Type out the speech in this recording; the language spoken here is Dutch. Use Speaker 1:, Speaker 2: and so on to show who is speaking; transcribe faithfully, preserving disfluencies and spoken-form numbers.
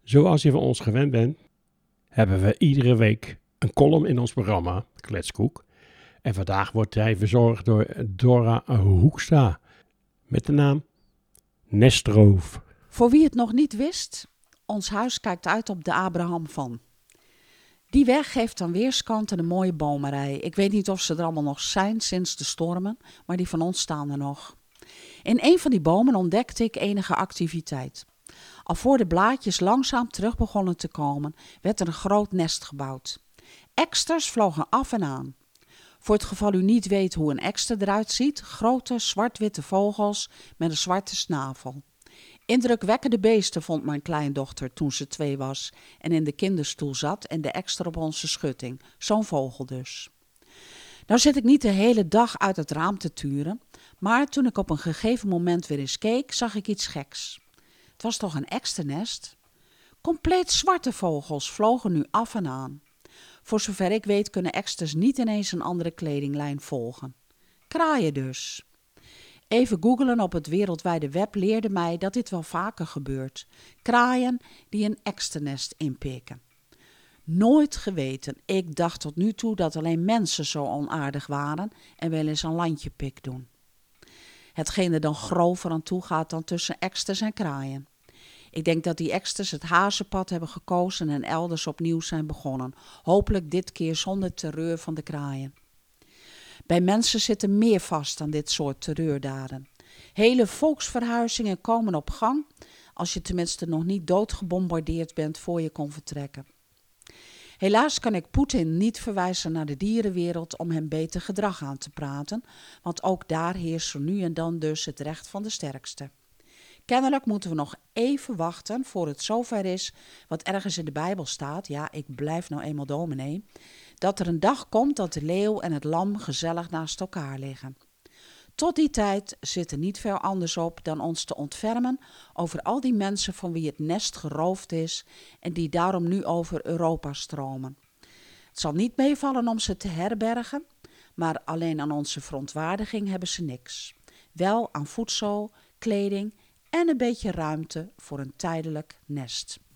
Speaker 1: Zoals je van ons gewend bent, hebben we iedere week een column in ons programma, Kletskoek. En vandaag wordt hij verzorgd door Dora Hoekstra met de naam Nestroof.
Speaker 2: Voor wie het nog niet wist, ons huis kijkt uit op de Abraham van. Die weg heeft aan weerskanten een mooie bomenrij. Ik weet niet of ze er allemaal nog zijn sinds de stormen, maar die van ons staan er nog. In een van die bomen ontdekte ik enige activiteit. Al voor de blaadjes langzaam terug begonnen te komen, werd er een groot nest gebouwd. Eksters vlogen af en aan. Voor het geval u niet weet hoe een ekster eruit ziet, grote zwart-witte vogels met een zwarte snavel. Indrukwekkende beesten vond mijn kleindochter toen ze twee was en in de kinderstoel zat en de ekster op onze schutting. Zo'n vogel dus. Nou zit ik niet de hele dag uit het raam te turen, maar toen ik op een gegeven moment weer eens keek, zag ik iets geks. Het was toch een eksternest? Compleet zwarte vogels vlogen nu af en aan. Voor zover ik weet kunnen eksters niet ineens een andere kledinglijn volgen. Kraaien dus. Even googelen op het wereldwijde web leerde mij dat dit wel vaker gebeurt. Kraaien die een eksternest inpikken. Nooit geweten. Ik dacht tot nu toe dat alleen mensen zo onaardig waren en wel eens een landjepik doen. Hetgeen er dan grover aan toe gaat dan tussen eksters en kraaien. Ik denk dat die eksters het hazenpad hebben gekozen en elders opnieuw zijn begonnen. Hopelijk dit keer zonder terreur van de kraaien. Bij mensen zitten meer vast aan dit soort terreurdaden. Hele volksverhuizingen komen op gang, als je tenminste nog niet doodgebombardeerd bent voor je kon vertrekken. Helaas kan ik Poetin niet verwijzen naar de dierenwereld om hem beter gedrag aan te praten, want ook daar heerst zo nu en dan dus het recht van de sterkste. Kennelijk moeten we nog even wachten voor het zover is wat ergens in de Bijbel staat, ja, ik blijf nou eenmaal dominee, dat er een dag komt dat de leeuw en het lam gezellig naast elkaar liggen. Tot die tijd zit er niet veel anders op dan ons te ontfermen over al die mensen van wie het nest geroofd is en die daarom nu over Europa stromen. Het zal niet meevallen om ze te herbergen, maar alleen aan onze verontwaardiging hebben ze niks. Wel aan voedsel, kleding en een beetje ruimte voor een tijdelijk nest.